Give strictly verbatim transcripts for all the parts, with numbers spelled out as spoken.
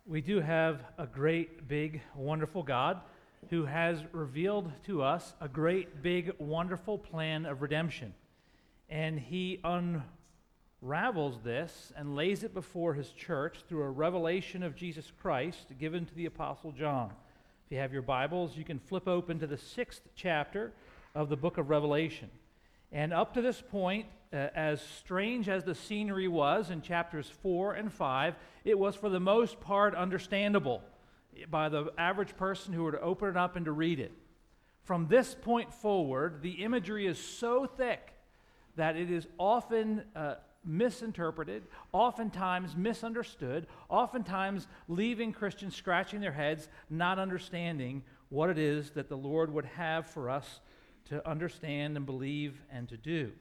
We do have a great, big, wonderful God who has revealed to us a great, big, wonderful plan of redemption. And he unravels this and lays it before his church through a revelation of Jesus Christ given to the Apostle John. If you have your Bibles, you can flip open to the sixth chapter of the book of Revelation. And up to this point, uh, as strange as the scenery was in chapters four and five, it was for the most part understandable by the average person who were to open it up and to read it. From this point forward, the imagery is so thick that it is often uh, misinterpreted, oftentimes misunderstood, oftentimes leaving Christians scratching their heads, not understanding what it is that the Lord would have for us to understand and believe and to do.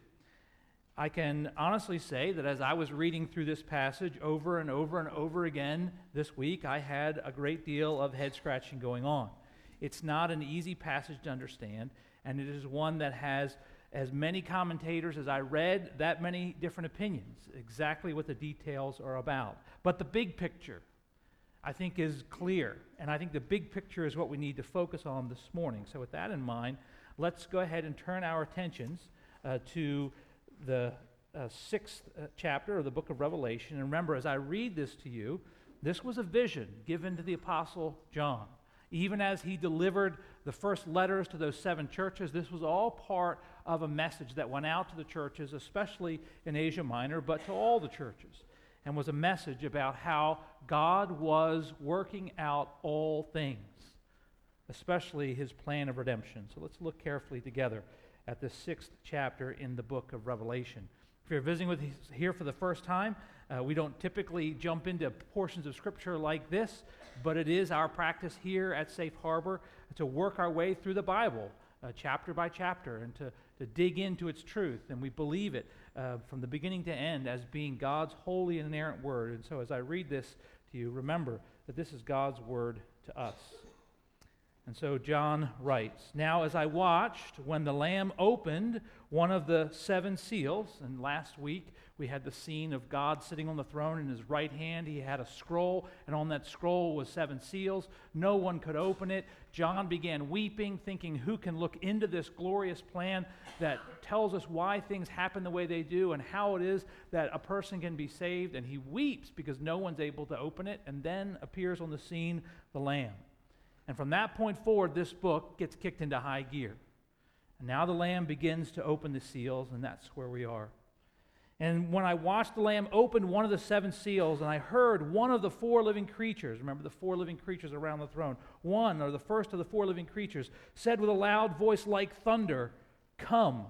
I can honestly say that as I was reading through this passage over and over and over again this week, I had a great deal of head scratching going on. It's not an easy passage to understand, and it is one that has as many commentators as I read, that many different opinions, exactly what the details are about. But the big picture, I think, is clear, and I think the big picture is what we need to focus on this morning. So with that in mind, let's go ahead and turn our attentions uh, to the uh, sixth uh, chapter of the book of Revelation. And remember, as I read this to you, this was a vision given to the Apostle John. Even as he delivered the first letters to those seven churches, this was all part of a message that went out to the churches, especially in Asia Minor, but to all the churches, and was a message about how God was working out all things, especially his plan of redemption. So let's look carefully together at the sixth chapter in the book of Revelation. If you're visiting with us here for the first time, uh, we don't typically jump into portions of Scripture like this, but it is our practice here at Safe Harbor to work our way through the Bible, uh, chapter by chapter, and to, to dig into its truth. And we believe it uh, from the beginning to end as being God's holy and inerrant word. And so as I read this to you, remember that this is God's word to us. And so John writes, "Now as I watched when the Lamb opened one of the seven seals," and last week we had the scene of God sitting on the throne. In his right hand he had a scroll, and on that scroll was seven seals. No one could open it. John began weeping, thinking, who can look into this glorious plan that tells us why things happen the way they do and how it is that a person can be saved? And he weeps because no one's able to open it. And then appears on the scene the Lamb. And from that point forward, this book gets kicked into high gear. And now the Lamb begins to open the seals, and that's where we are. And when I watched the Lamb open one of the seven seals, and I heard one of the four living creatures, remember the four living creatures around the throne, one, or the first of the four living creatures, said with a loud voice like thunder, "Come."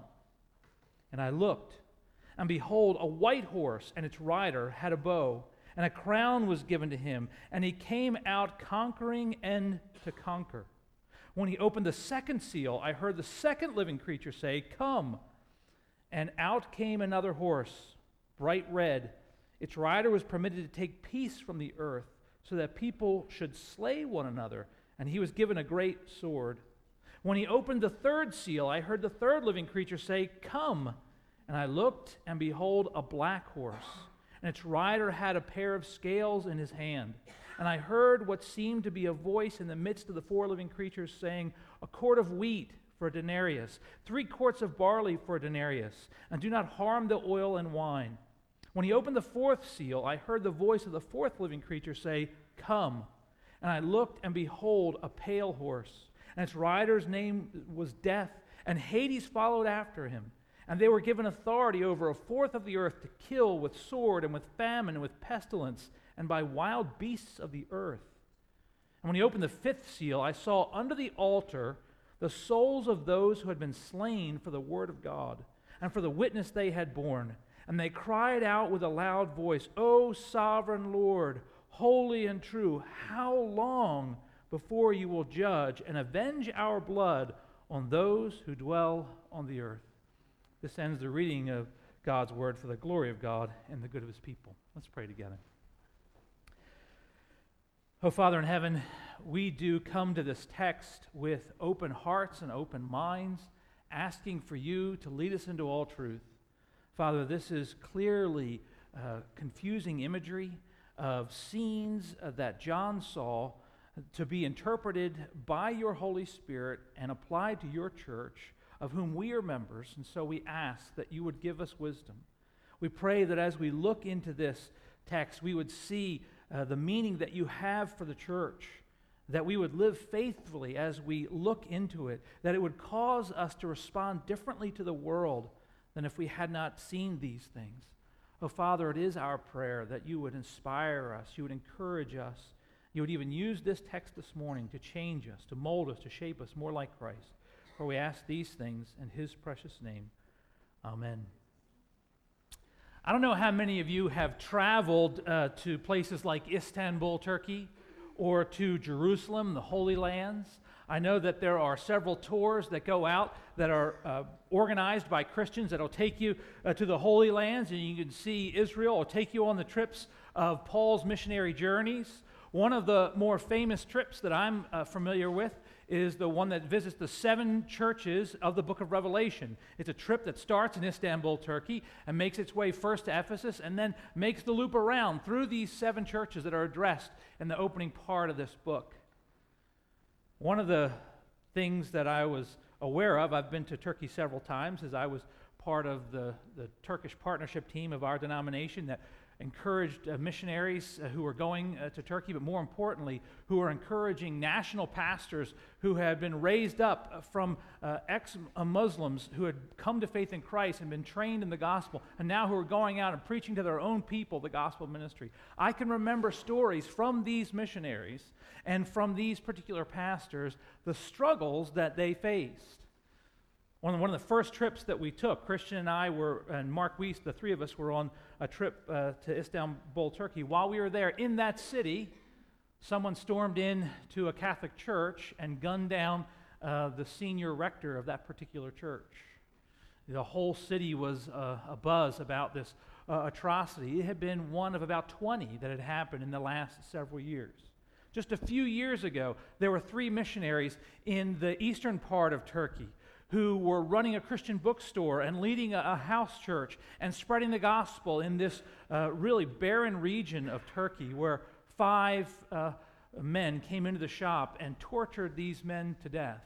And I looked, and behold, a white horse, and its rider had a bow, and a crown was given to him, and he came out conquering and to conquer. When he opened the second seal, I heard the second living creature say, "Come." And out came another horse, bright red. Its rider was permitted to take peace from the earth, so that people should slay one another, and he was given a great sword. When he opened the third seal, I heard the third living creature say, "Come." And I looked, and behold, a black horse, and its rider had a pair of scales in his hand. And I heard what seemed to be a voice in the midst of the four living creatures saying, "A quart of wheat for a denarius, three quarts of barley for a denarius, and do not harm the oil and wine." When he opened the fourth seal, I heard the voice of the fourth living creature say, "Come." And I looked, and behold, a pale horse, and its rider's name was Death, and Hades followed after him. And they were given authority over a fourth of the earth to kill with sword and with famine and with pestilence and by wild beasts of the earth. And when he opened the fifth seal, I saw under the altar the souls of those who had been slain for the word of God and for the witness they had borne. And they cried out with a loud voice, "O sovereign Lord, holy and true, how long before you will judge and avenge our blood on those who dwell on the earth?" This ends the reading of God's word for the glory of God and the good of his people. Let's pray together. Oh, Father in heaven, we do come to this text with open hearts and open minds, asking for you to lead us into all truth. Father, this is clearly uh, confusing imagery. of scenes uh, that John saw to be interpreted by your Holy Spirit and applied to your church, of whom we are members, and so we ask that you would give us wisdom. We pray that as we look into this text, we would see uh, the meaning that you have for the church, that we would live faithfully as we look into it, that it would cause us to respond differently to the world than if we had not seen these things. Oh, Father, it is our prayer that you would inspire us, you would encourage us, you would even use this text this morning to change us, to mold us, to shape us more like Christ. For we ask these things in his precious name. Amen. I don't know how many of you have traveled uh, to places like Istanbul, Turkey, or to Jerusalem, the Holy Lands. I know that there are several tours that go out that are uh, organized by Christians that will take you uh, to the Holy Lands, and you can see Israel, or take you on the trips of Paul's missionary journeys. One of the more famous trips that I'm uh, familiar with is the one that visits the seven churches of the book of Revelation. It's a trip that starts in Istanbul, Turkey, and makes its way first to Ephesus, and then makes the loop around through these seven churches that are addressed in the opening part of this book. One of the things that I was aware of, I've been to Turkey several times, as I was part of the, the Turkish partnership team of our denomination that encouraged uh, missionaries uh, who were going uh, to Turkey, but more importantly, who are encouraging national pastors who had been raised up uh, from uh, ex-Muslims who had come to faith in Christ and been trained in the gospel, and now who are going out and preaching to their own people the gospel ministry. I can remember stories from these missionaries and from these particular pastors, the struggles that they faced. One of, one of the first trips that we took, Christian and I were, and Mark Weiss, the three of us were on a trip uh, to Istanbul, Turkey. While we were there in that city, someone stormed in to a Catholic church and gunned down uh, the senior rector of that particular church. The whole city was uh, abuzz about this uh, atrocity. It had been one of about twenty that had happened in the last several years. Just a few years ago, there were three missionaries in the eastern part of Turkey who were running a Christian bookstore and leading a, a house church and spreading the gospel in this uh, really barren region of Turkey, where five uh, men came into the shop and tortured these men to death.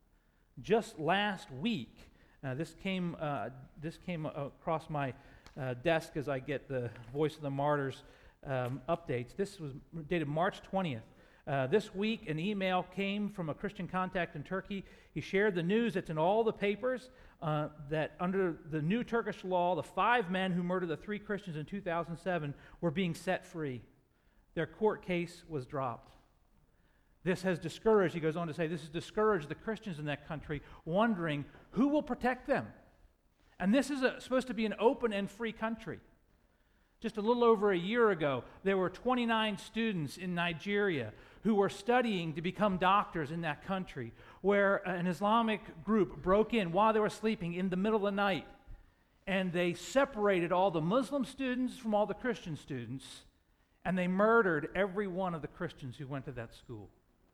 Just last week, uh, this came uh, this came across my uh, desk as I get the Voice of the Martyrs um, updates. This was dated March twentieth. Uh, this week, an email came from a Christian contact in Turkey. He shared the news that's in all the papers uh, that under the new Turkish law, the five men who murdered the three Christians in two thousand seven were being set free. Their court case was dropped. This has discouraged, he goes on to say, this has discouraged the Christians in that country, wondering who will protect them. And this is a, supposed to be an open and free country. Just a little over a year ago, there were twenty-nine students in Nigeria who were studying to become doctors in that country, where an Islamic group broke in while they were sleeping in the middle of the night, and they separated all the Muslim students from all the Christian students, and they murdered every one of the Christians who went to that school.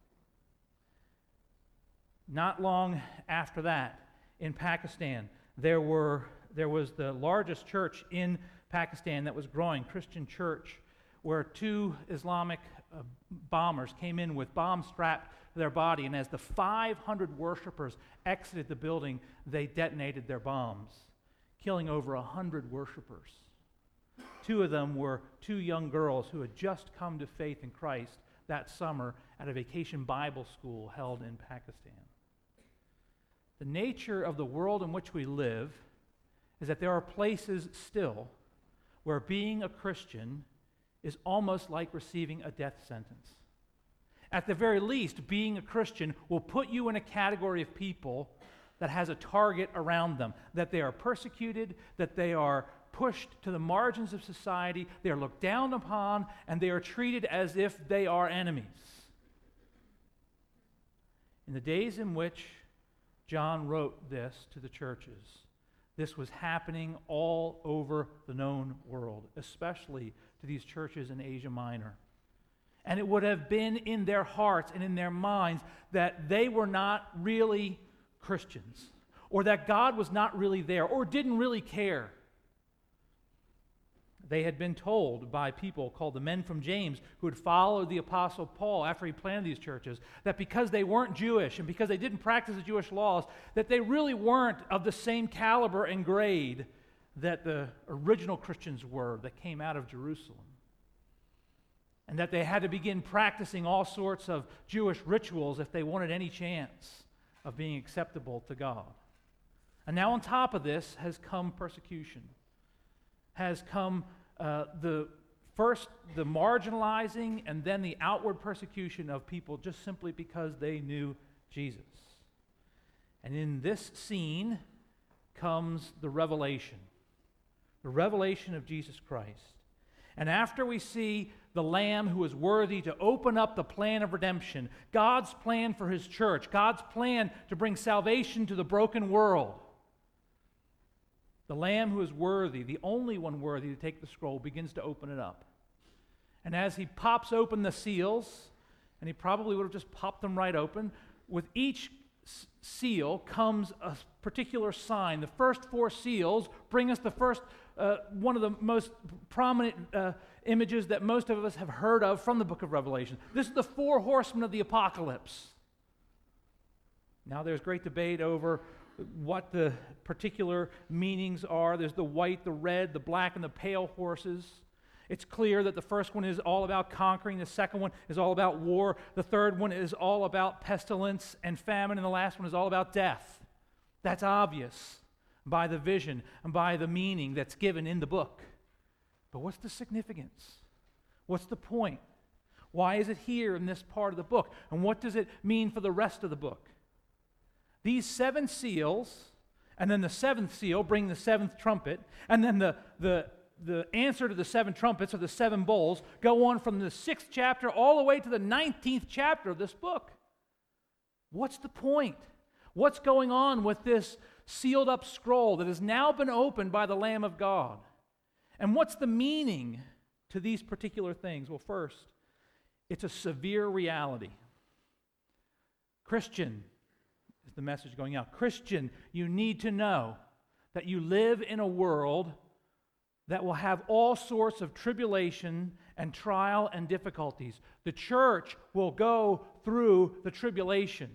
Not long after that, in Pakistan, there were there was the largest church in Pakistan that was growing, Christian church, where two Islamic uh, bombers came in with bombs strapped to their body, and as the five hundred worshipers exited the building, they detonated their bombs, killing over one hundred worshipers. Two of them were two young girls who had just come to faith in Christ that summer at a vacation Bible school held in Pakistan. The nature of the world in which we live is that there are places still where being a Christian is almost like receiving a death sentence. At the very least, being a Christian will put you in a category of people that has a target around them, that they are persecuted, that they are pushed to the margins of society, they are looked down upon, and they are treated as if they are enemies. In the days in which John wrote this to the churches, this was happening all over the known world, especially to these churches in Asia Minor. And it would have been in their hearts and in their minds that they were not really Christians, or that God was not really there, or didn't really care. They had been told by people called the men from James who had followed the Apostle Paul after he planted these churches that because they weren't Jewish and because they didn't practice the Jewish laws, that they really weren't of the same caliber and grade that the original Christians were that came out of Jerusalem. And that they had to begin practicing all sorts of Jewish rituals if they wanted any chance of being acceptable to God. And now on top of this has come persecution, has come uh, the first the marginalizing and then the outward persecution of people just simply because they knew Jesus. And in this scene comes the revelation, the revelation of Jesus Christ. And after we see the Lamb who is worthy to open up the plan of redemption, God's plan for His church, God's plan to bring salvation to the broken world, the Lamb who is worthy, the only one worthy to take the scroll, begins to open it up. And as He pops open the seals, and He probably would have just popped them right open, with each s- seal comes a particular sign. The first four seals bring us the first, uh, one of the most prominent uh, images that most of us have heard of from the book of Revelation. This is the four horsemen of the apocalypse. Now there's great debate over what the particular meanings are. There's the white, the red, the black, and the pale horses. It's clear that the first one is all about conquering, the second one is all about war, the third one is all about pestilence and famine, and the last one is all about death. That's obvious by the vision and by the meaning that's given in the book. But what's the significance? What's the point? Why is it here in this part of the book? And what does it mean for the rest of the book? These seven seals, and then the seventh seal, bring the seventh trumpet, and then the, the, the answer to the seven trumpets, or the seven bowls, go on from the sixth chapter all the way to the nineteenth chapter of this book. What's the point? What's going on with this sealed up scroll that has now been opened by the Lamb of God? And what's the meaning to these particular things? Well, first, it's a severe reality. Christian, is the message going out. Christian, you need to know that you live in a world that will have all sorts of tribulation and trial and difficulties. The church will go through the tribulation,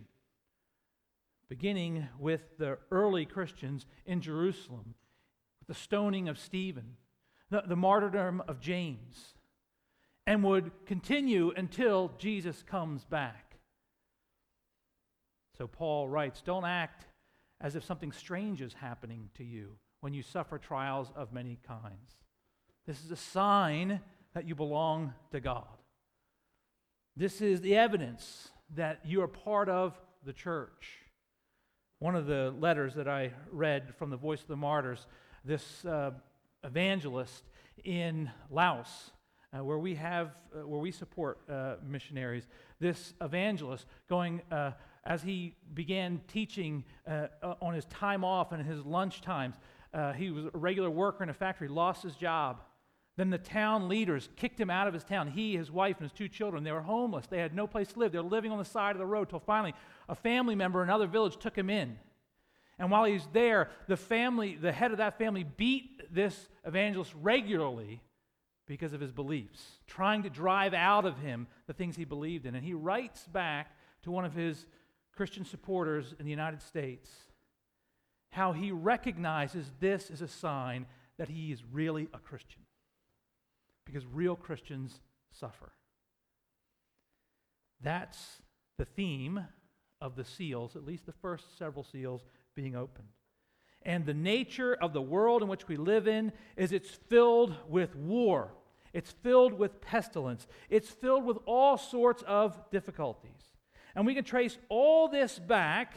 beginning with the early Christians in Jerusalem, with the stoning of Stephen, the, the martyrdom of James, and would continue until Jesus comes back. So Paul writes, don't act as if something strange is happening to you when you suffer trials of many kinds. This is a sign that you belong to God. This is the evidence that you are part of the church. One of the letters that I read from the Voice of the Martyrs, this uh, evangelist in Laos, uh, where we have, uh, where we support uh, missionaries, this evangelist going, uh, as he began teaching uh, on his time off and his lunch times, uh, he was a regular worker in a factory, lost his job. Then the town leaders kicked him out of his town. He, his wife, and his two children, they were homeless. They had no place to live. They were living on the side of the road till finally a family member in another village took him in. And while he was there, the family, the head of that family beat this evangelist regularly because of his beliefs, trying to drive out of him the things he believed in. And he writes back to one of his Christian supporters in the United States how he recognizes this as a sign that he is really a Christian, because real Christians suffer. That's the theme of the seals, at least the first several seals being opened. And the nature of the world in which we live in is it's filled with war. It's filled with pestilence. It's filled with all sorts of difficulties. And we can trace all this back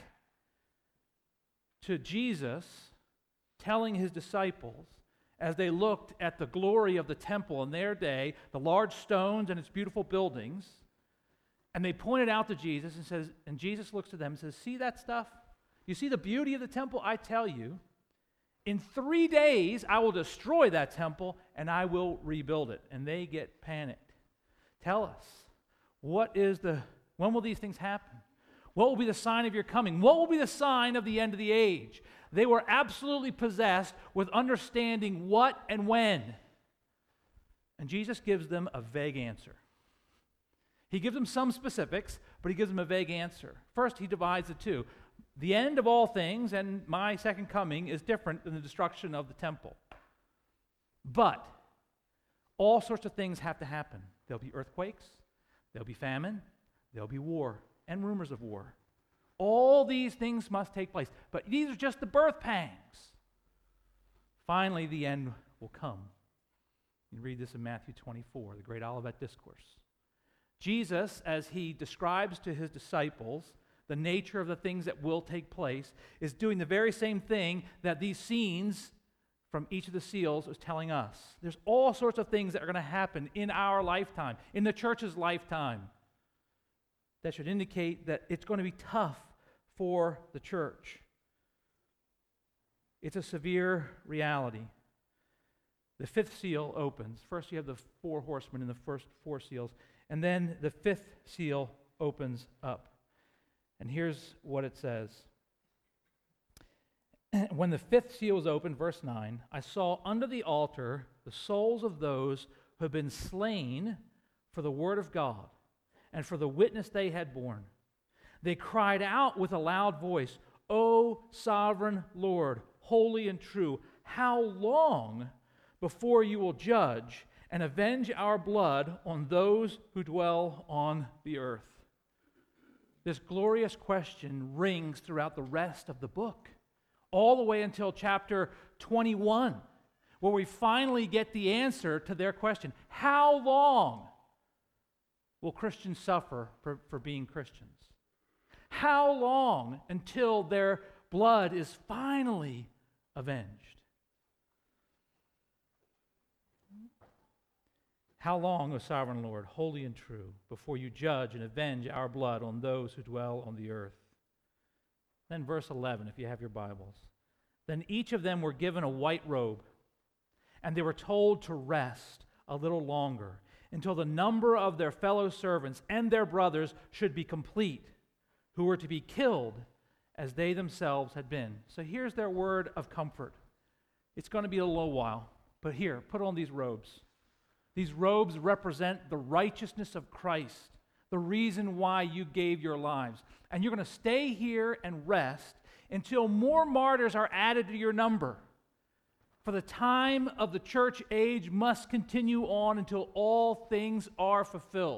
to Jesus telling his disciples, as they looked at the glory of the temple in their day, the large stones and its beautiful buildings, and they pointed out to Jesus and says, and Jesus looks at them and says, see that stuff? You see the beauty of the temple? I tell you, in three days I will destroy that temple and I will rebuild it. And they get panicked. Tell us, what is the, when will these things happen? What will be the sign of your coming? What will be the sign of the end of the age? They were absolutely possessed with understanding what and when. And Jesus gives them a vague answer. He gives them some specifics, but he gives them a vague answer. First, he divides the two. The end of all things and my second coming is different than the destruction of the temple. But all sorts of things have to happen. There'll be earthquakes, there'll be famine, there'll be war, and rumors of war. All these things must take place. But these are just the birth pangs. Finally, the end will come. You read this in Matthew twenty-four, the great Olivet Discourse. Jesus, as he describes to his disciples the nature of the things that will take place, is doing the very same thing that these scenes from each of the seals is telling us. There's all sorts of things that are going to happen in our lifetime, in the church's lifetime, that should indicate that it's going to be tough for the church. It's a severe reality. The fifth seal opens. First you have the four horsemen in the first four seals, and then the fifth seal opens up. And here's what it says. When the fifth seal was opened, verse nine, I saw under the altar the souls of those who had been slain for the word of God and for the witness they had borne. They cried out with a loud voice, O sovereign Lord, holy and true, how long before you will judge and avenge our blood on those who dwell on the earth? This glorious question rings throughout the rest of the book, all the way until chapter twenty-one, where we finally get the answer to their question. How long will Christians suffer for, for being Christians? How long until their blood is finally avenged? How long, O sovereign Lord, holy and true, before you judge and avenge our blood on those who dwell on the earth? Then verse eleven, if you have your Bibles. Then each of them were given a white robe, and they were told to rest a little longer until the number of their fellow servants and their brothers should be complete, who were to be killed as they themselves had been. So here's their word of comfort. It's going to be a little while, but here, put on these robes. These robes represent the righteousness of Christ, the reason why you gave your lives. And you're going to stay here and rest until more martyrs are added to your number. For the time of the church age must continue on until all things are fulfilled.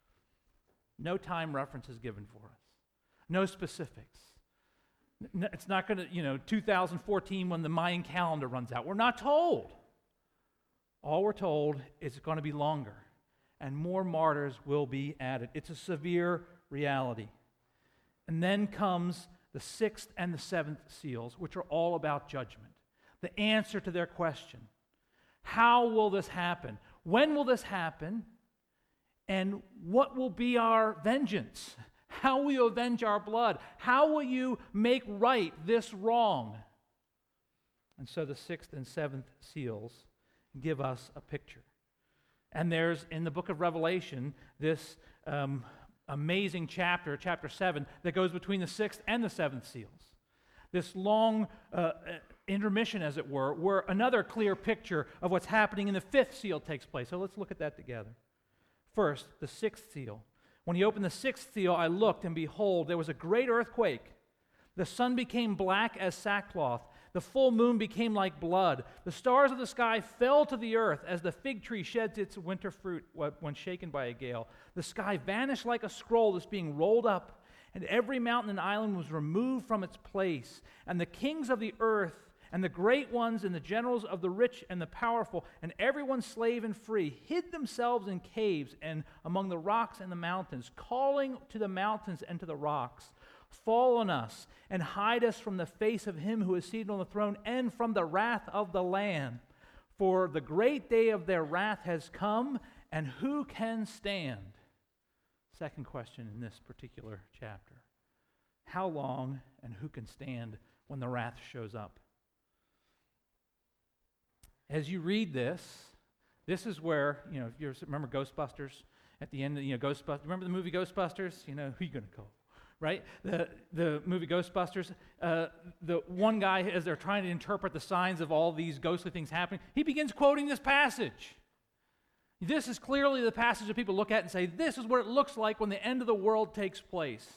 No time reference is given for us. No specifics. It's not going to, you know, two thousand fourteen when the Mayan calendar runs out. We're not told. All we're told is it's going to be longer, and more martyrs will be added. It's a severe reality. And then comes the sixth and the seventh seals, which are all about judgment. The answer to their question. How will this happen? When will this happen? And what will be our vengeance? How will you avenge our blood? How will you make right this wrong? And so the sixth and seventh seals give us a picture. And there's, in the book of Revelation, this um, amazing chapter, chapter seven, that goes between the sixth and the seventh seals. This long uh, intermission, as it were, where another clear picture of what's happening in the fifth seal takes place. So let's look at that together. First, the sixth seal. When he opened the sixth seal, I looked, and behold, there was a great earthquake. The sun became black as sackcloth. The full moon became like blood. The stars of the sky fell to the earth as the fig tree sheds its winter fruit when shaken by a gale. The sky vanished like a scroll that's being rolled up, and every mountain and island was removed from its place. And the kings of the earth, and the great ones, and the generals of the rich and the powerful, and everyone slave and free, hid themselves in caves and among the rocks and the mountains, calling to the mountains and to the rocks, fall on us and hide us from the face of him who is seated on the throne and from the wrath of the Lamb. For the great day of their wrath has come, and who can stand? Second question in this particular chapter. How long and who can stand when the wrath shows up? As you read this, this is where, you know, if you remember Ghostbusters, at the end of, you know, Ghostbusters, remember the movie Ghostbusters? You know, who are you going to call? Right? The the movie Ghostbusters, uh, the one guy, as they're trying to interpret the signs of all these ghostly things happening, he begins quoting this passage. This is clearly the passage that people look at and say, this is what it looks like when the end of the world takes place.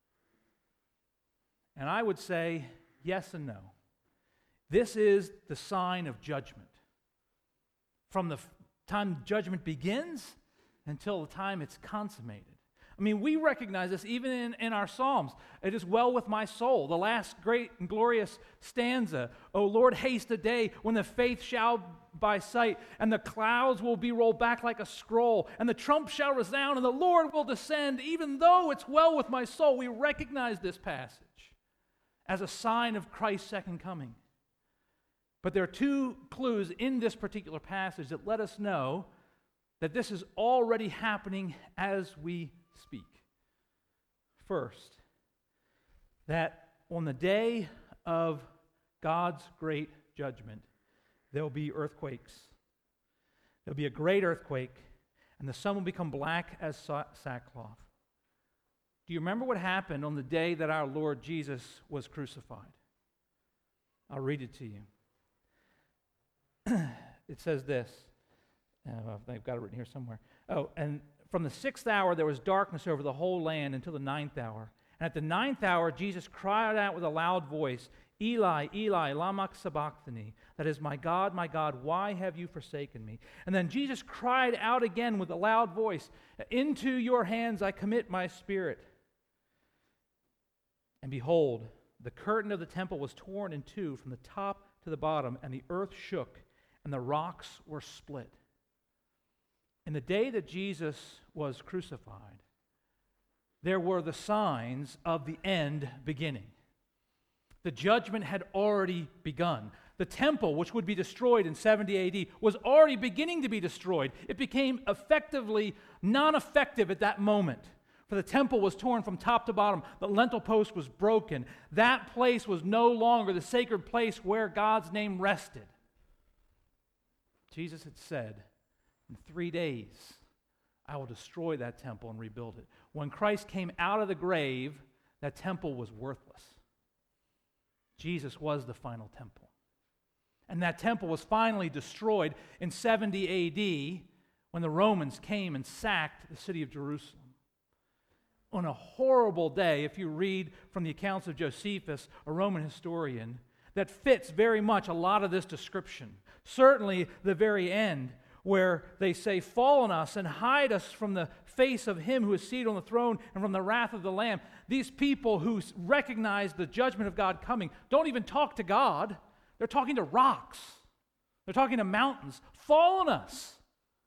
And I would say, yes and no. This is the sign of judgment. From the time judgment begins until the time it's consummated. I mean, we recognize this even in, in our Psalms. It is well with my soul. The last great and glorious stanza. O Lord, haste the day when the faith shall by sight, and the clouds will be rolled back like a scroll, and the trump shall resound, and the Lord will descend. Even though it's well with my soul, we recognize this passage as a sign of Christ's second coming. But there are two clues in this particular passage that let us know that this is already happening as we speak. First, that on the day of God's great judgment, there will be earthquakes. There will be a great earthquake, and the sun will become black as sackcloth. Do you remember what happened on the day that our Lord Jesus was crucified? I'll read it to you. It says this. Uh, I've got it written here somewhere. Oh, and from the sixth hour there was darkness over the whole land until the ninth hour. And at the ninth hour Jesus cried out with a loud voice, Eli, Eli, lama sabachthani. That is, my God, my God, why have you forsaken me? And then Jesus cried out again with a loud voice, into your hands I commit my spirit. And behold, the curtain of the temple was torn in two from the top to the bottom, and the earth shook, and the rocks were split. In the day that Jesus was crucified, there were the signs of the end beginning. The judgment had already begun. The temple, which would be destroyed in seventy A D, was already beginning to be destroyed. It became effectively non-effective at that moment. For the temple was torn from top to bottom. The lintel post was broken. That place was no longer the sacred place where God's name rested. Jesus had said, in three days, I will destroy that temple and rebuild it. When Christ came out of the grave, that temple was worthless. Jesus was the final temple. And that temple was finally destroyed in seventy A D when the Romans came and sacked the city of Jerusalem. On a horrible day, if you read from the accounts of Josephus, a Roman historian, that fits very much a lot of this description. Certainly the very end, where they say, fall on us and hide us from the face of him who is seated on the throne and from the wrath of the Lamb. These people who recognize the judgment of God coming don't even talk to God. They're talking to rocks. They're talking to mountains. Fall on us.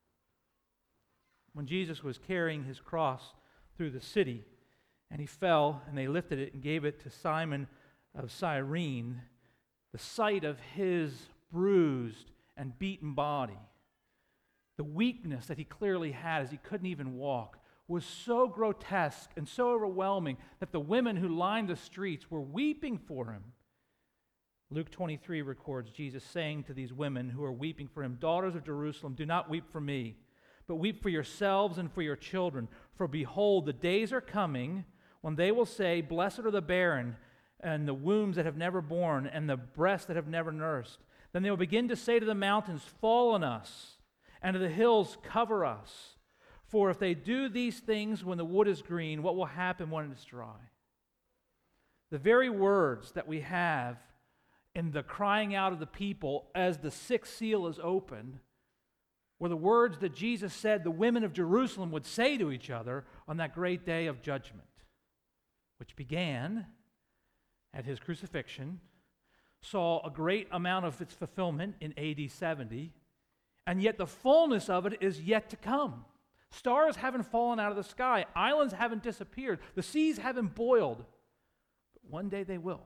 When Jesus was carrying his cross through the city, and he fell, and they lifted it and gave it to Simon of Cyrene, the sight of his bruised and beaten body, the weakness that he clearly had as he couldn't even walk, was so grotesque and so overwhelming that the women who lined the streets were weeping for him. Luke twenty-three records Jesus saying to these women who are weeping for him, daughters of Jerusalem, do not weep for me, but weep for yourselves and for your children. For behold, the days are coming when they will say, blessed are the barren, and the wombs that have never borne, and the breasts that have never nursed. Then they will begin to say to the mountains, fall on us, and to the hills, cover us. For if they do these things when the wood is green, what will happen when it is dry? The very words that we have in the crying out of the people as the sixth seal is opened were the words that Jesus said the women of Jerusalem would say to each other on that great day of judgment, which began at his crucifixion, saw a great amount of its fulfillment in A D seventy, and yet the fullness of it is yet to come. Stars haven't fallen out of the sky. Islands haven't disappeared. The seas haven't boiled. But one day they will.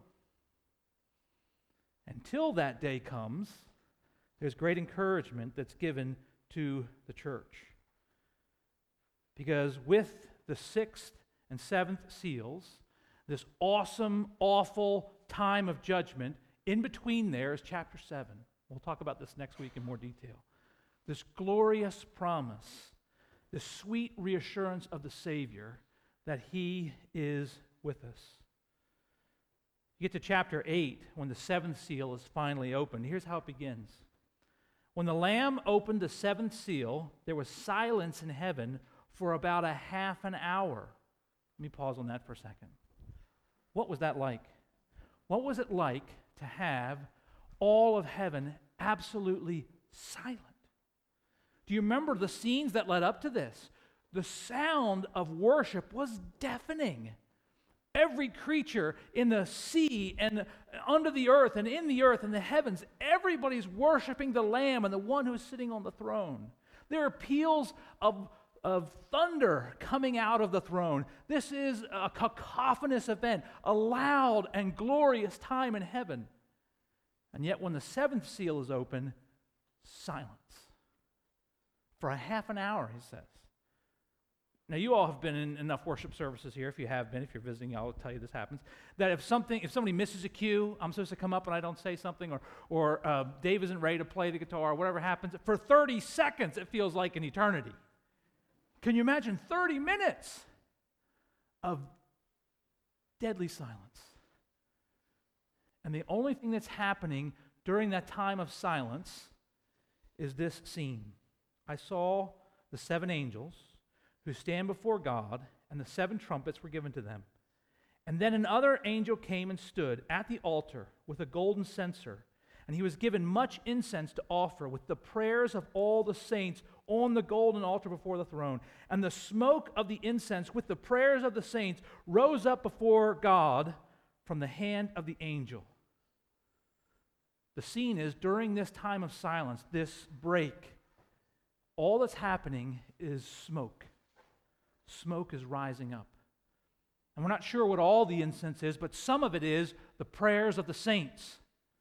Until that day comes, there's great encouragement that's given to the church. Because with the sixth and seventh seals, this awesome, awful time of judgment, in between there is chapter seven. We'll talk about this next week in more detail. This glorious promise, this sweet reassurance of the Savior that he is with us. You get to chapter eight when the seventh seal is finally opened. Here's how it begins. When the Lamb opened the seventh seal, there was silence in heaven for about a half an hour. Let me pause on that for a second. What was that like? What was it like to have all of heaven absolutely silent? Do you remember the scenes that led up to this? The sound of worship was deafening. Every creature in the sea and under the earth and in the earth and the heavens, everybody's worshiping the Lamb and the one who's sitting on the throne. There are peals of, of thunder coming out of the throne. This is a cacophonous event, a loud and glorious time in heaven. And yet when the seventh seal is open, silence. For a half an hour, he says. Now, you all have been in enough worship services here. If you have been, if you're visiting, I'll tell you this happens. That if something, if somebody misses a cue, I'm supposed to come up and I don't say something, or or uh, Dave isn't ready to play the guitar, or whatever happens, for thirty seconds, it feels like an eternity. Can you imagine thirty minutes of deadly silence? And the only thing that's happening during that time of silence is this scene. I saw the seven angels who stand before God, and the seven trumpets were given to them. And then another angel came and stood at the altar with a golden censer, and he was given much incense to offer with the prayers of all the saints on the golden altar before the throne. And the smoke of the incense with the prayers of the saints rose up before God from the hand of the angel. The scene is, during this time of silence, this break, all that's happening is smoke. Smoke is rising up. And we're not sure what all the incense is, but some of it is the prayers of the saints.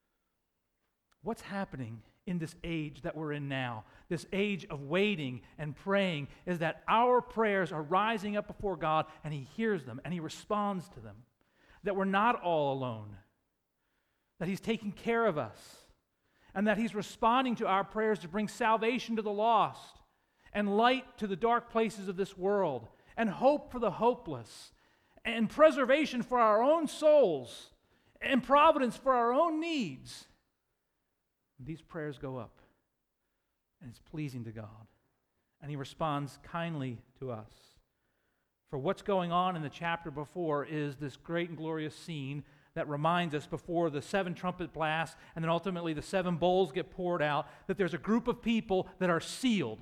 What's happening in this age that we're in now, this age of waiting and praying, is that our prayers are rising up before God, and He hears them, and He responds to them. That we're not all alone. That He's taking care of us. And that He's responding to our prayers to bring salvation to the lost, and light to the dark places of this world, and hope for the hopeless, and preservation for our own souls, and providence for our own needs. These prayers go up, and it's pleasing to God, and He responds kindly to us. For what's going on in the chapter before is this great and glorious scene that reminds us, before the seven trumpet blasts and then ultimately the seven bowls get poured out, that there's a group of people that are sealed.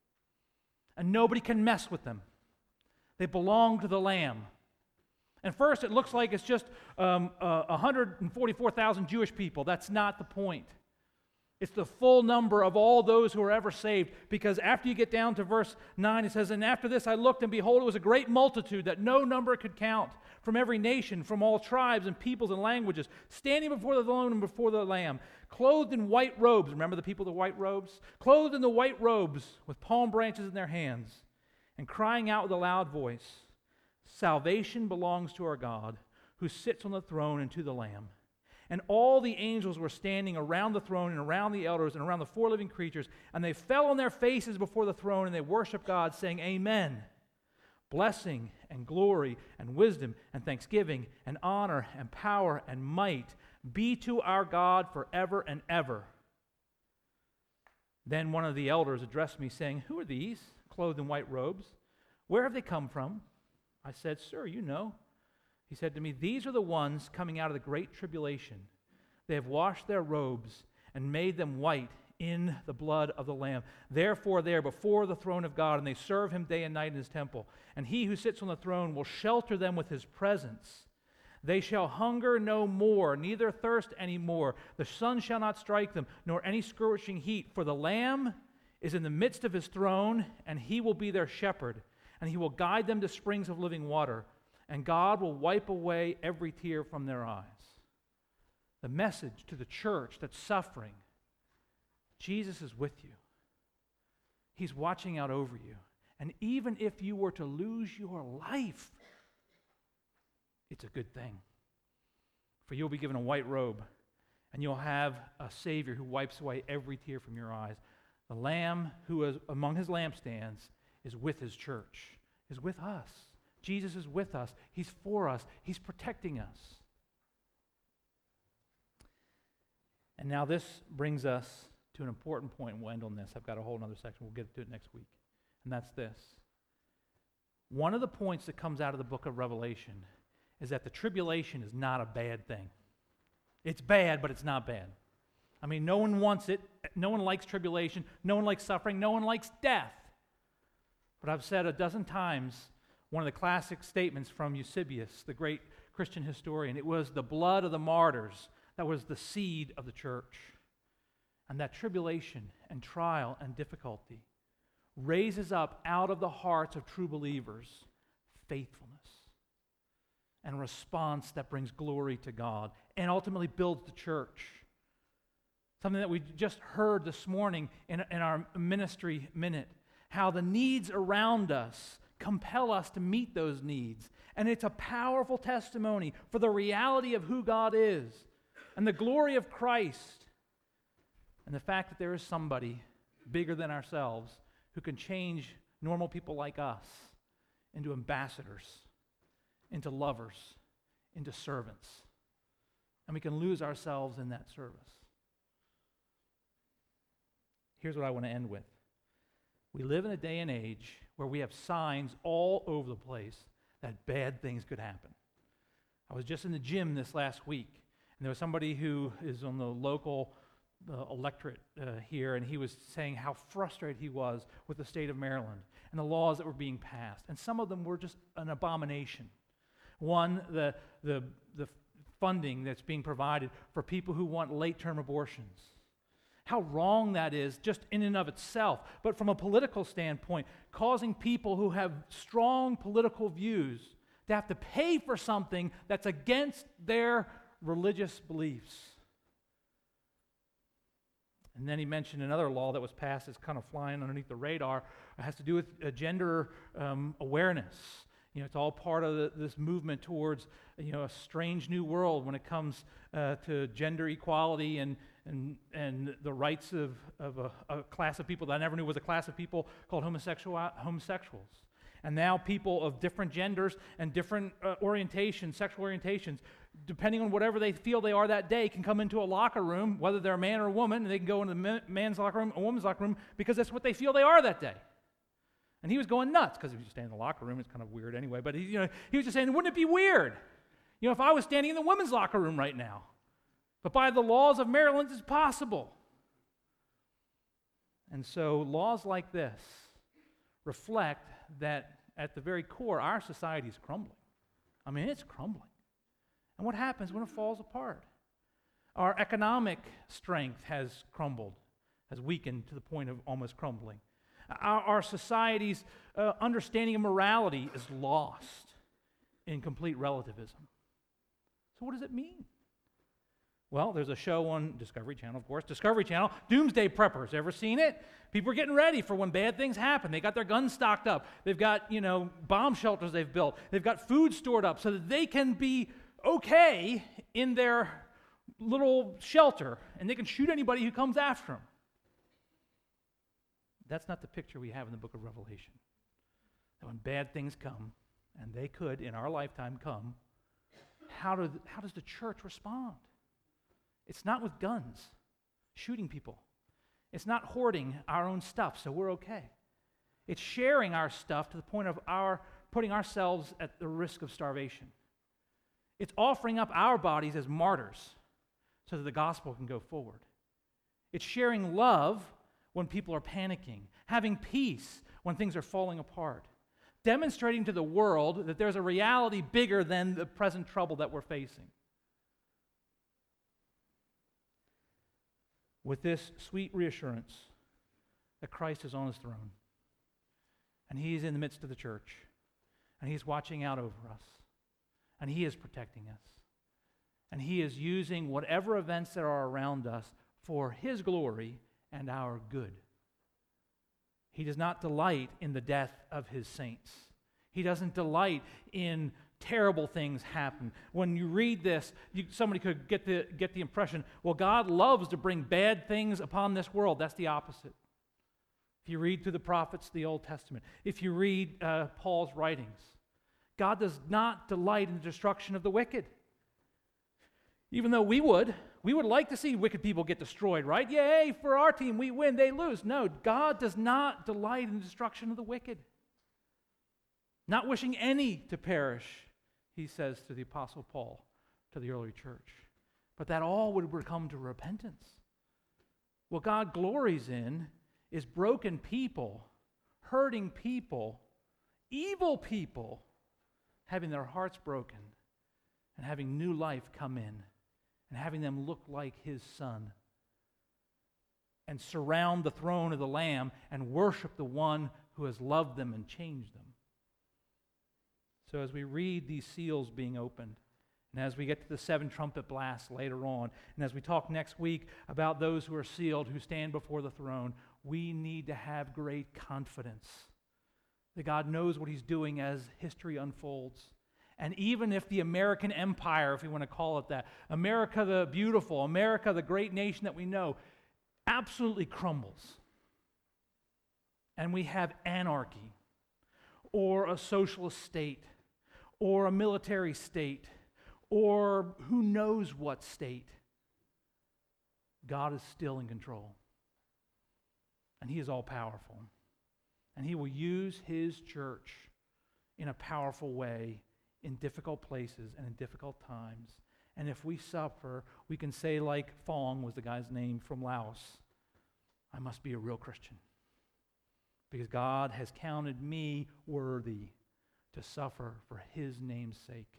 And nobody can mess with them. They belong to the Lamb. And first it looks like it's just um, uh, one hundred forty-four thousand Jewish people. That's not the point. It's the full number of all those who are ever saved, because after you get down to verse nine, it says, "And after this I looked, and behold, it was a great multitude that no number could count, from every nation, from all tribes and peoples and languages, standing before the throne and before the Lamb, clothed in white robes." Remember the people with the white robes? "Clothed in the white robes, with palm branches in their hands, and crying out with a loud voice, 'Salvation belongs to our God, who sits on the throne, and to the Lamb.' And all the angels were standing around the throne and around the elders and around the four living creatures, and they fell on their faces before the throne, and they worshiped God, saying, 'Amen. Blessing and glory and wisdom and thanksgiving and honor and power and might be to our God forever and ever.' Then one of the elders addressed me, saying, 'Who are these, clothed in white robes? Where have they come from?' I said, 'Sir, you know.' He said to me, 'These are the ones coming out of the great tribulation. They have washed their robes and made them white in the blood of the Lamb. Therefore they are before the throne of God, and they serve Him day and night in His temple. And He who sits on the throne will shelter them with His presence. They shall hunger no more, neither thirst any more. The sun shall not strike them, nor any scorching heat. For the Lamb is in the midst of His throne, and He will be their shepherd. And He will guide them to springs of living water. And God will wipe away every tear from their eyes.'" The message to the church that's suffering: Jesus is with you. He's watching out over you. And even if you were to lose your life, it's a good thing. For you'll be given a white robe, and you'll have a Savior who wipes away every tear from your eyes. The Lamb who is among His lampstands is with His church, is with us. Jesus is with us. He's for us. He's protecting us. And now this brings us to an important point, and we'll end on this. I've got a whole other section. We'll get to it next week. And that's this. One of the points that comes out of the book of Revelation is that the tribulation is not a bad thing. It's bad, but it's not bad. I mean, no one wants it. No one likes tribulation. No one likes suffering. No one likes death. But I've said a dozen times, one of the classic statements from Eusebius, the great Christian historian, it was the blood of the martyrs that was the seed of the church. And that tribulation and trial and difficulty raises up out of the hearts of true believers faithfulness and response that brings glory to God and ultimately builds the church. Something that we just heard this morning in, in our ministry minute, how the needs around us compel us to meet those needs. And it's a powerful testimony for the reality of who God is and the glory of Christ and the fact that there is somebody bigger than ourselves who can change normal people like us into ambassadors, into lovers, into servants. And we can lose ourselves in that service. Here's what I want to end with. We live in a day and age where we have signs all over the place that bad things could happen. I was just in the gym this last week, and there was somebody who is on the local uh, electorate uh, here, and he was saying how frustrated he was with the state of Maryland and the laws that were being passed. And some of them were just an abomination. One, the, the, the funding that's being provided for people who want late-term abortions. How wrong that is just in and of itself. But from a political standpoint, causing people who have strong political views to have to pay for something that's against their religious beliefs. And then he mentioned another law that was passed that's kind of flying underneath the radar. It has to do with uh, gender um, awareness. You know, it's all part of the, this movement towards, you know, a strange new world when it comes uh, to gender equality and and and the rights of, of a, a class of people that I never knew was a class of people called homosexual homosexuals. And now people of different genders and different uh, orientations, sexual orientations, depending on whatever they feel they are that day, can come into a locker room, whether they're a man or a woman, and they can go into the man's locker room, a woman's locker room, because that's what they feel they are that day. And he was going nuts, because if you stand in the locker room, it's kind of weird anyway, but he, you know, he was just saying, wouldn't it be weird, you know, if I was standing in the women's locker room right now? But by the laws of Maryland, it's possible. And so laws like this reflect that at the very core, our society is crumbling. I mean, it's crumbling. And what happens when it falls apart? Our economic strength has crumbled, has weakened to the point of almost crumbling. Our, our society's uh, understanding of morality is lost in complete relativism. So what does it mean? Well, there's a show on Discovery Channel, of course. Discovery Channel, Doomsday Preppers. Ever seen it? People are getting ready for when bad things happen. They got their guns stocked up. They've got, you know, bomb shelters they've built. They've got food stored up so that they can be okay in their little shelter, and they can shoot anybody who comes after them. That's not the picture we have in the book of Revelation. That when bad things come, and they could in our lifetime come, how, do, how does the church respond? It's not with guns, shooting people. It's not hoarding our own stuff so we're okay. It's sharing our stuff to the point of our putting ourselves at the risk of starvation. It's offering up our bodies as martyrs so that the gospel can go forward. It's sharing love when people are panicking, having peace when things are falling apart, demonstrating to the world that there's a reality bigger than the present trouble that we're facing. With this sweet reassurance that Christ is on his throne, and he is in the midst of the church, and he's watching out over us, and he is protecting us, and he is using whatever events that are around us for his glory and our good. He does not delight in the death of his saints. He doesn't delight in terrible things happen. When you read this, you, somebody could get the, get the impression, well, God loves to bring bad things upon this world. That's the opposite. If you read through the prophets, the Old Testament, if you read uh, Paul's writings, God does not delight in the destruction of the wicked. Even though we would, We would like to see wicked people get destroyed, right? Yay, for our team, we win, they lose. No, God does not delight in the destruction of the wicked. Not wishing any to perish, he says to the Apostle Paul, to the early church. But that all would come to repentance. What God glories in is broken people, hurting people, evil people, having their hearts broken and having new life come in and having them look like his Son and surround the throne of the Lamb and worship the one who has loved them and changed them. So as we read these seals being opened, and as we get to the seven trumpet blasts later on, and as we talk next week about those who are sealed, who stand before the throne, we need to have great confidence that God knows what he's doing as history unfolds. And even if the American empire, if we want to call it that, America the beautiful, America the great nation that we know, absolutely crumbles, and we have anarchy, or a socialist state, or a military state, or who knows what state, God is still in control. And he is all-powerful. And he will use his church in a powerful way in difficult places and in difficult times. And if we suffer, we can say like Fong was the guy's name from Laos, I must be a real Christian. Because God has counted me worthy to suffer for his name's sake.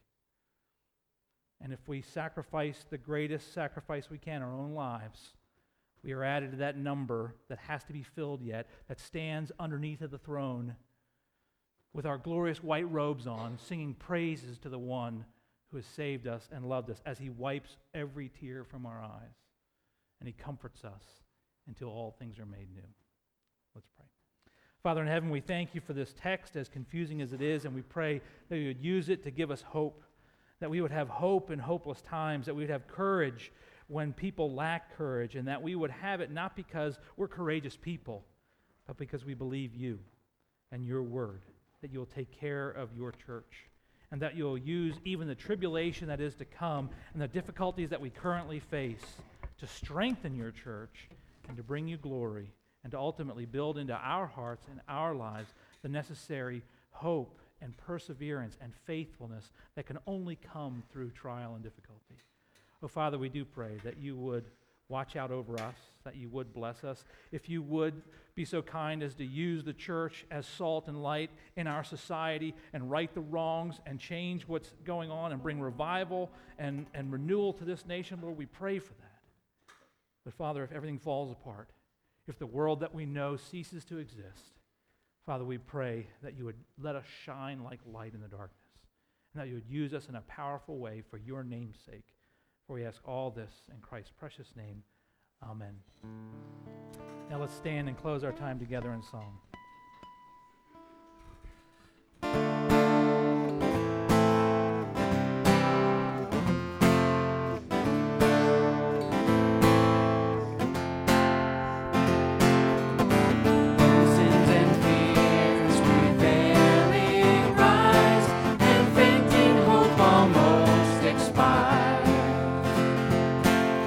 And if we sacrifice the greatest sacrifice we can, our own lives, we are added to that number that has to be filled yet, that stands underneath of the throne with our glorious white robes on, singing praises to the one who has saved us and loved us as he wipes every tear from our eyes. And he comforts us until all things are made new. Let's pray. Father in heaven, we thank you for this text, as confusing as it is, and we pray that you would use it to give us hope, that we would have hope in hopeless times, that we would have courage when people lack courage, and that we would have it not because we're courageous people, but because we believe you and your word, that you'll take care of your church, and that you'll use even the tribulation that is to come and the difficulties that we currently face to strengthen your church and to bring you glory, and to ultimately build into our hearts and our lives the necessary hope and perseverance and faithfulness that can only come through trial and difficulty. Oh, Father, we do pray that you would watch out over us, that you would bless us. If you would be so kind as to use the church as salt and light in our society and right the wrongs and change what's going on and bring revival and, and renewal to this nation, Lord, we pray for that. But Father, if everything falls apart, if the world that we know ceases to exist, Father, we pray that you would let us shine like light in the darkness, and that you would use us in a powerful way for your name's sake. For we ask all this in Christ's precious name. Amen. Now let's stand and close our time together in song.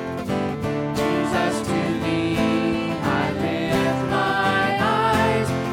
Jesus, to thee I lift my eyes.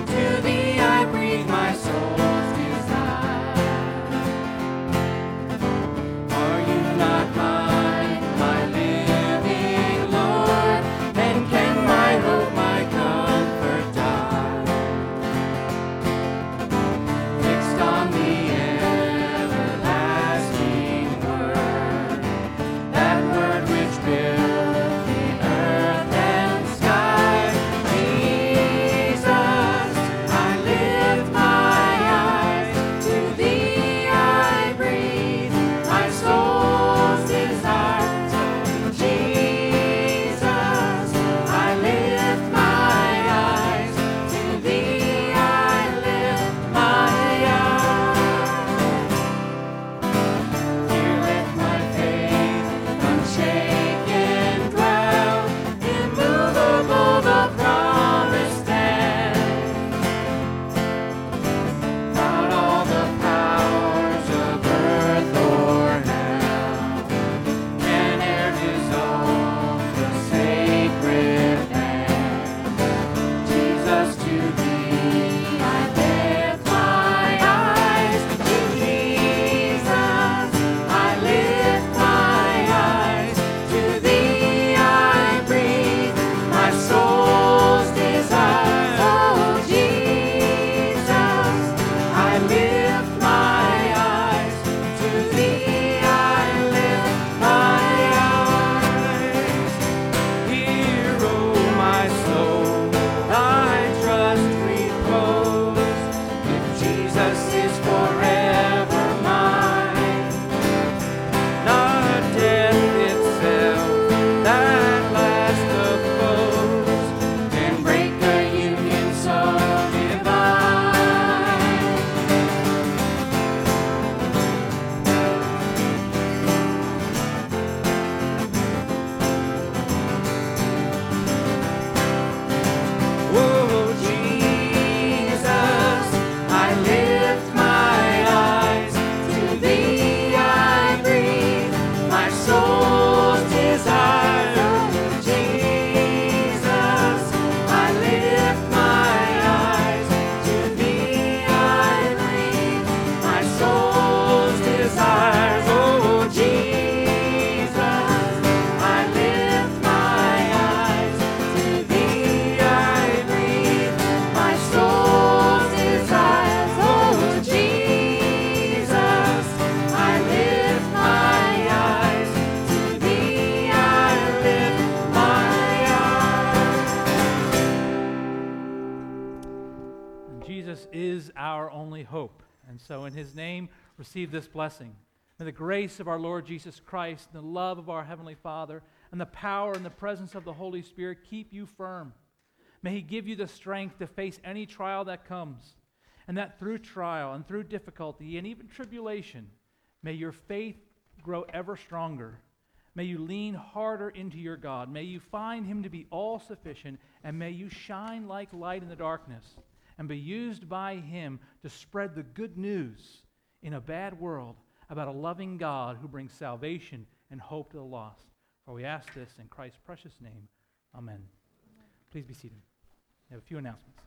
only hope. And so in his name, receive this blessing. May the grace of our Lord Jesus Christ, and the love of our Heavenly Father, and the power and the presence of the Holy Spirit keep you firm. May he give you the strength to face any trial that comes, and that through trial and through difficulty and even tribulation, may your faith grow ever stronger. May you lean harder into your God. May you find him to be all-sufficient, and may you shine like light in the darkness and be used by him to spread the good news in a bad world about a loving God who brings salvation and hope to the lost. For we ask this in Christ's precious name. Amen. Please be seated. We have a few announcements.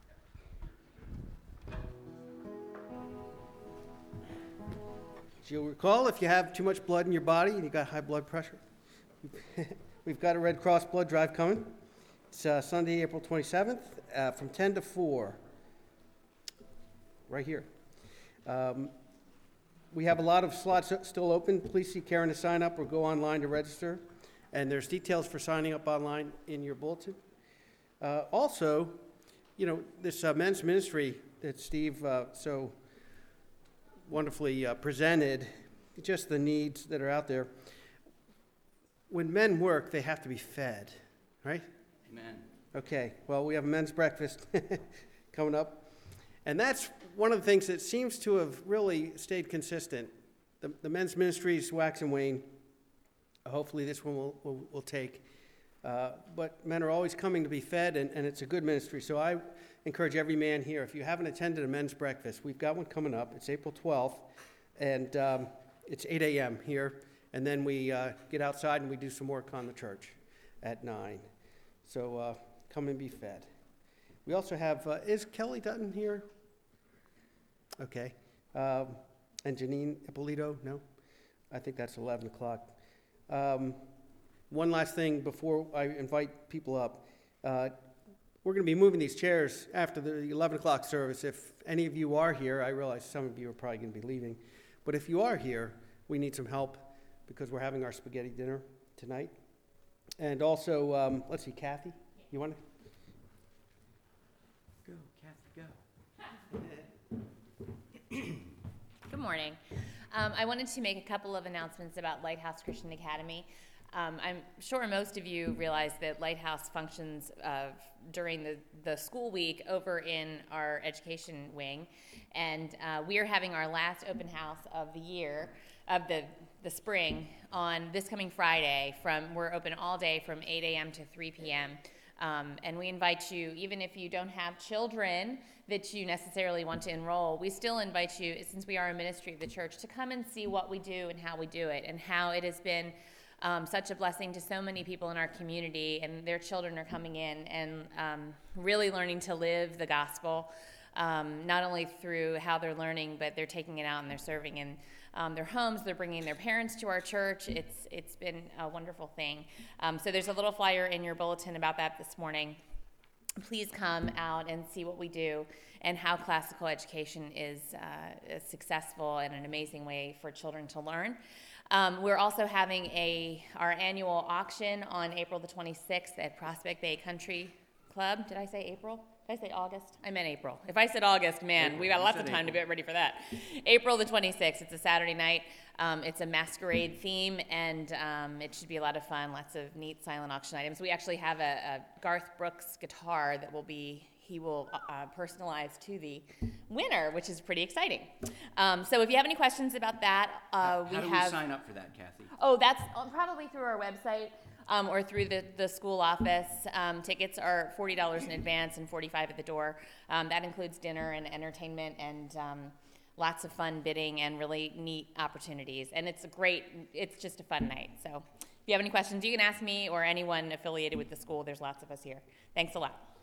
As you'll recall, if you have too much blood in your body and you've got high blood pressure, we've got a Red Cross blood drive coming. It's uh, Sunday, April twenty-seventh, uh, from ten to four, right here. Um, we have a lot of slots still open. Please see Karen to sign up or go online to register. And there's details for signing up online in your bulletin. Uh, also, you know, this uh, men's ministry that Steve uh, so wonderfully uh, presented, just the needs that are out there. When men work, they have to be fed, right? Amen. Okay, well, we have a men's breakfast coming up. And that's one of the things that seems to have really stayed consistent. The, the men's ministries wax and wane. Hopefully this one will, will, will take. Uh, but men are always coming to be fed, and, and it's a good ministry. So I encourage every man here, if you haven't attended a men's breakfast, we've got one coming up. It's April twelfth, and um, it's eight a.m. here. And then we uh, get outside and we do some work on the church at nine. So uh, come and be fed. We also have, uh, is Kelly Dutton here? Okay. Um, and Janine Ippolito? No? I think that's eleven o'clock. Um, one last thing before I invite people up. Uh, we're going to be moving these chairs after the eleven o'clock service. If any of you are here, I realize some of you are probably going to be leaving, but if you are here, we need some help because we're having our spaghetti dinner tonight. And also, um, let's see, Kathy, you want to? Go, Kathy, go. Good morning. Um, I wanted to make a couple of announcements about Lighthouse Christian Academy. Um, I'm sure most of you realize that Lighthouse functions uh, during the, the school week over in our education wing, and uh, we are having our last open house of the year, of the, the spring, on this coming Friday. From we're open all day from eight a.m. to three p.m., Um, and we invite you, even if you don't have children that you necessarily want to enroll, we still invite you, since we are a ministry of the church, to come and see what we do and how we do it, and how it has been um, such a blessing to so many people in our community, and their children are coming in and um, really learning to live the gospel, um, not only through how they're learning, but they're taking it out and they're serving in Um, their homes. They're bringing their parents to our church. It's it's been a wonderful thing. Um, so there's a little flyer in your bulletin about that this morning. Please come out and see what we do and how classical education is uh, successful and an amazing way for children to learn. Um, we're also having a our annual auction on April the twenty-sixth at Prospect Bay Country Club. Did I say April? Did I say August? I meant April. If I said August, man, April. we got lots of time April. to get ready for that. April the twenty-sixth, it's a Saturday night. Um, it's a masquerade theme, and um, it should be a lot of fun, lots of neat silent auction items. We actually have a, a Garth Brooks guitar that will be, he will uh, personalize to the winner, which is pretty exciting. Um, so if you have any questions about that, uh, how, we how do have... we sign up for that, Kathy? Oh, that's probably through our website. Um, or through the, the school office. Um, tickets are forty dollars in advance and forty-five dollars at the door. Um, that includes dinner and entertainment and um, lots of fun bidding and really neat opportunities. And it's a great, it's just a fun night. So if you have any questions, you can ask me or anyone affiliated with the school. There's lots of us here. Thanks a lot.